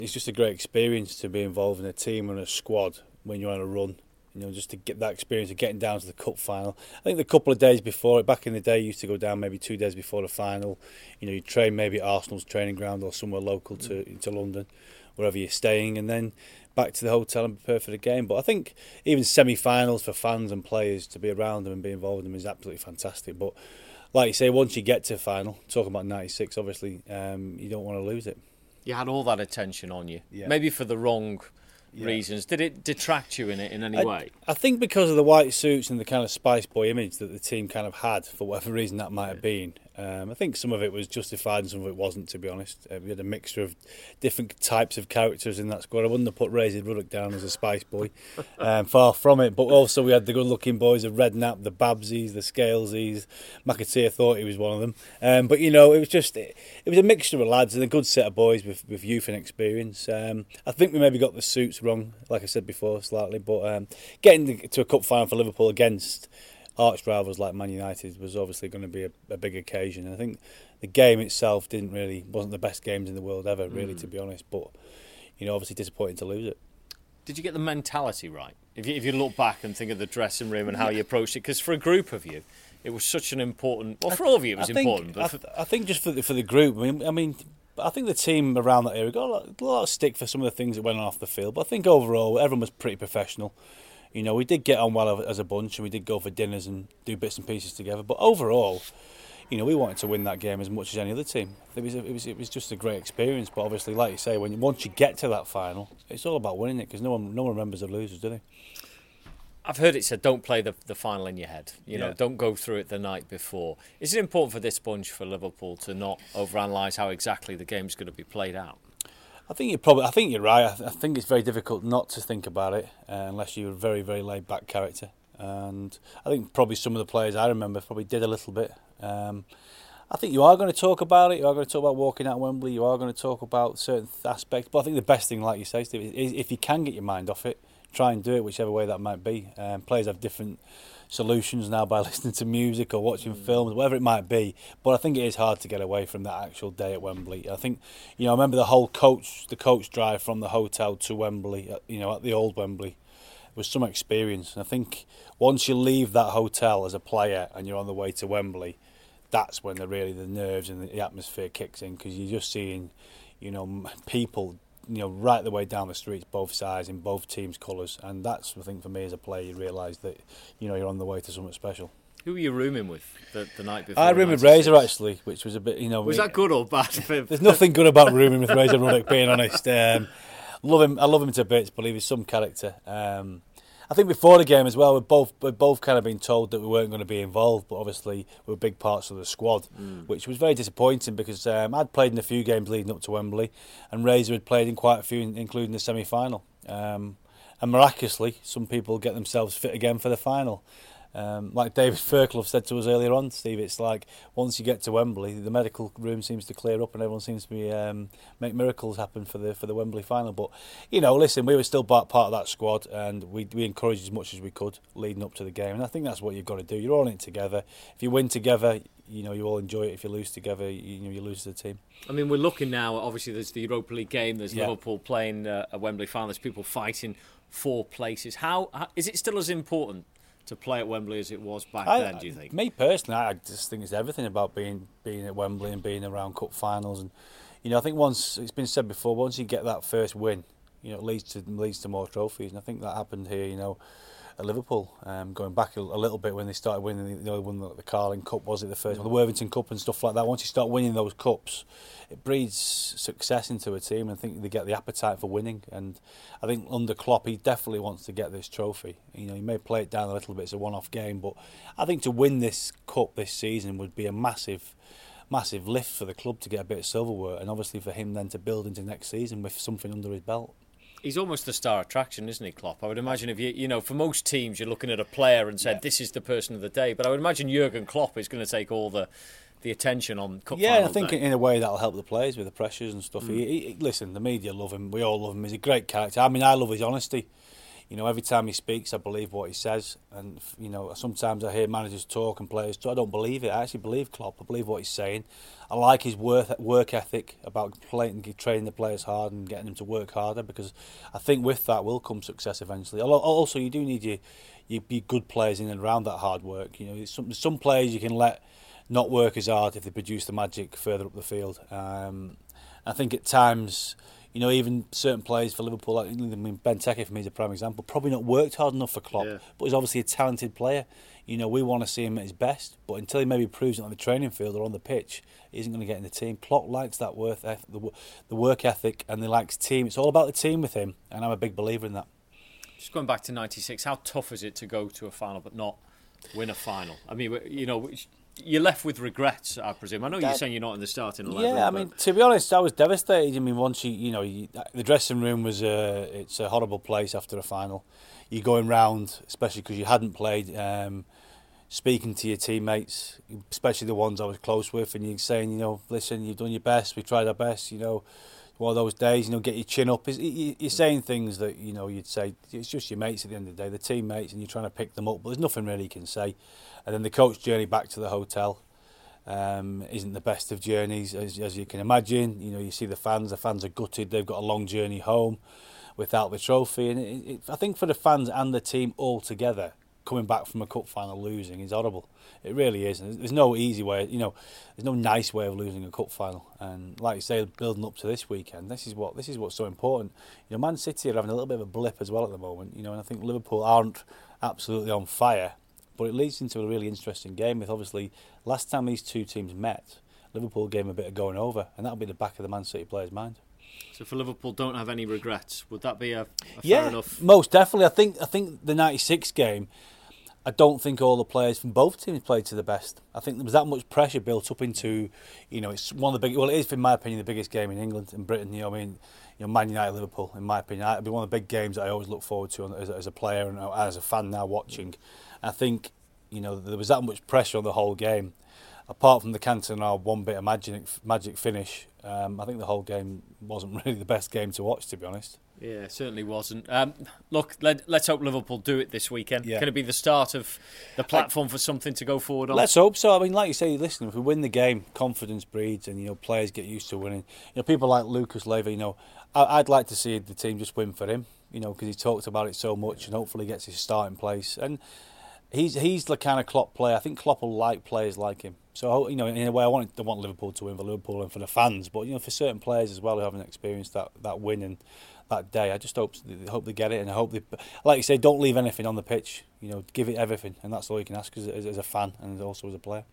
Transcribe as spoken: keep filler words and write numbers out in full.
It's just a great experience to be involved in a team and a squad when you're on a run. You know, just to get that experience of getting down to the cup final. I think the couple of days before, back in the day, you used to go down maybe two days before the final. You know, you train maybe at Arsenal's training ground or somewhere local to to London, wherever you're staying, and then back to the hotel and prepare for the game. But I think even semi-finals for fans and players to be around them and be involved in them is absolutely fantastic. But like you say, once you get to the final, talking about ninety-six, obviously, um, you don't want to lose it. You had all that attention on you, yeah. maybe for the wrong Yeah. reasons. Did it detract you in it in any I, way? I think because of the white suits and the kind of Spice Boy image that the team kind of had, for whatever reason that might have been. Um, I think some of it was justified and some of it wasn't, to be honest. Uh, we had a mixture of different types of characters in that squad. I wouldn't have put Razor Ruddock down as a Spice Boy, um, far from it. But also we had the good-looking boys of Redknapp, the Babsies, the Scalesies. McAteer thought he was one of them. Um, but, you know, it was just, it, it was a mixture of lads and a good set of boys with, with youth and experience. Um, I think we maybe got the suits wrong, like I said before, slightly. But um, getting to a cup final for Liverpool against arch rivals like Man United was obviously going to be a, a big occasion. And I think the game itself didn't really wasn't the best games in the world ever, really, mm. to be honest. But you know, obviously disappointing to lose it. Did you get the mentality right? If you, if you look back and think of the dressing room and how you approached it, because for a group of you, it was such an important. Well, for all of you, it was I think, important. But I, th- I think just for the, for the group. I mean, I mean, I think the team around that area got a lot, a lot of stick for some of the things that went on off the field. But I think overall, everyone was pretty professional. You know, we did get on well as a bunch, and we did go for dinners and do bits and pieces together. But overall, you know, we wanted to win that game as much as any other team. It was, it was, it was just a great experience. But obviously, like you say, when once you get to that final, it's all about winning it, because no one, no one remembers the losers, do they? I've heard it said, don't play the the final in your head. You know, yeah. don't go through it the night before. Is it important for this bunch, for Liverpool, to not overanalyse how exactly the game's going to be played out? I think you're probably. I think you're right. I, th- I think it's very difficult not to think about it uh, unless you're a very, very laid-back character. And I think probably some of the players I remember probably did a little bit. Um, I think you are going to talk about it. You are going to talk about walking out of Wembley. You are going to talk about certain aspects. But I think the best thing, like you say, Steve, is if you can get your mind off it, try and do it, whichever way that might be. Um, players have different solutions now by listening to music or watching mm. films, whatever it might be. But I think it is hard to get away from that actual day at Wembley. I think, you know, I remember the whole coach, the coach drive from the hotel to Wembley, you know, at the old Wembley, was some experience. And I think once you leave that hotel as a player and you're on the way to Wembley, that's when the really the nerves and the atmosphere kicks in, because you're just seeing, you know, people, you know, right the way down the streets, both sides, in both teams' colours. And that's, I think, for me as a player, you realise that, you know, you're on the way to something special. Who were you rooming with the, the night before? I roomed with Razor, actually, which was a bit, you know... Was that good or bad? There's nothing good about rooming with Razor Ruddock, being honest. Um, love him, I love him to bits, but he was some character. Um, I think before the game as well, we'd both, we'd both kind of been told that we weren't going to be involved, but obviously we were big parts of the squad, mm. which was very disappointing, because um, I'd played in a few games leading up to Wembley, and Razor had played in quite a few, including the semi-final. Um, and miraculously, some people get themselves fit again for the final. Um, like David Fairclough said to us earlier on, Steve, it's like once you get to Wembley, the medical room seems to clear up and everyone seems to be um, make miracles happen for the for the Wembley final. But you know, listen, we were still part of that squad, and we we encouraged as much as we could leading up to the game. And I think that's what you've got to do. You're all in it together. If you win together, you know, you all enjoy it. If you lose together, you, you know, you lose to the team. I mean, we're looking now. Obviously, there's the Europa League game. There's yeah. Liverpool playing uh, a Wembley final. There's people fighting for places. How, how is it still as important to play at Wembley as it was back I, then, do you think? Me personally, I just think it's everything about being being at Wembley and being around cup finals. And you know, I think once, it's been said before, once you get that first win, you know, it leads to leads to more trophies. And I think that happened here, you know, at Liverpool, um, going back a, a little bit when they started winning, you know, won the, the Carling Cup, was it the first one, the Worthington Cup and stuff like that. Once you start winning those cups, it breeds success into a team, and I think they get the appetite for winning. And I think under Klopp, he definitely wants to get this trophy. You know, he may play it down a little bit, it's a one-off game, but I think to win this cup this season would be a massive massive lift for the club to get a bit of silverware, and obviously for him then to build into next season with something under his belt. He's almost the star attraction, isn't he, Klopp? I would imagine if you, you know, for most teams, you're looking at a player and said, yeah. this is the person of the day. But I would imagine Jurgen Klopp is going to take all the the attention on cup yeah, final I think day. in a way that'll help the players with the pressures and stuff. Mm. He, he, listen, the media love him. We all love him. He's a great character. I mean, I love his honesty. You know, every time he speaks, I believe what he says. And, you know, sometimes I hear managers talk and players talk. I don't believe it. I actually believe Klopp. I believe what he's saying. I like his work, work ethic about playing, training the players hard and getting them to work harder, because I think with that will come success eventually. Also, you do need your, your, your good players in and around that hard work. You know, some, some players you can let not work as hard if they produce the magic further up the field. Um, I think at times, you know, even certain players for Liverpool, like, I mean, Benteke for me is a prime example, probably not worked hard enough for Klopp, yeah. but he's obviously a talented player. You know, we want to see him at his best, but until he maybe proves it on the training field or on the pitch, he isn't going to get in the team. Klopp likes that work ethic, the, the work ethic, and he likes team. It's all about the team with him, and I'm a big believer in that. Just going back to ninety-six, how tough is it to go to a final but not win a final? I mean, you know, you're left with regrets, I presume. I know you're saying you're not in the starting eleven. Yeah, I mean, to be honest, I was devastated. I mean, once you, you know, you, the dressing room was a, it's a horrible place after a final. You're going round, especially because you hadn't played, um, speaking to your teammates, especially the ones I was close with, and you're saying, you know, listen, you've done your best, we tried our best, you know, one of those days, you know, get your chin up. You're saying things that, you know, you'd say, it's just your mates at the end of the day, the teammates, and you're trying to pick them up, but there's nothing really you can say. And then the coach journey back to the hotel um, isn't the best of journeys, as, as you can imagine. You know, you see the fans, the fans are gutted, they've got a long journey home without the trophy. And it, it, I think for the fans and the team all together, coming back from a cup final losing is horrible. It really is. And there's no easy way, you know, there's no nice way of losing a cup final. And like you say, building up to this weekend, this is what this is what's so important. You know, Man City are having a little bit of a blip as well at the moment, you know, and I think Liverpool aren't absolutely on fire. But it leads into a really interesting game with, obviously, last time these two teams met, Liverpool gave them a bit of going over, and that'll be the back of the Man City players' mind. So for Liverpool, don't have any regrets. Would that be a, a yeah, fair enough? Most definitely. I think I think the ninety-six game, I don't think all the players from both teams played to the best. I think there was that much pressure built up into, you know, it's one of the big. Well, it is, in my opinion, the biggest game in England and Britain. You know, I mean, you know, Man United, Liverpool. In my opinion, it'd be one of the big games that I always look forward to as a, as a player and as a fan now watching. I think, you know, there was that much pressure on the whole game. Apart from the Cantona one bit of magic magic finish, um, I think the whole game wasn't really the best game to watch, to be honest. Yeah, it certainly wasn't. Um, look, let, let's hope Liverpool do it this weekend. Yeah. Can it be the start of the platform for something to go forward on? Let's hope so. I mean, like you say, listen, if we win the game, confidence breeds, and, you know, players get used to winning. You know, people like Lucas Leiva, you know, I, I'd like to see the team just win for him, you know, because he talked about it so much, and hopefully gets his starting place. And he's he's the kind of Klopp player. I think Klopp will like players like him. So, you know, in a way, I want I want Liverpool to win for Liverpool and for the fans, but, you know, for certain players as well who haven't experienced that that win and that day, I just hope hope they get it, and I hope they, like you say, don't leave anything on the pitch. You know, give it everything, and that's all you can ask as, as a fan and also as a player.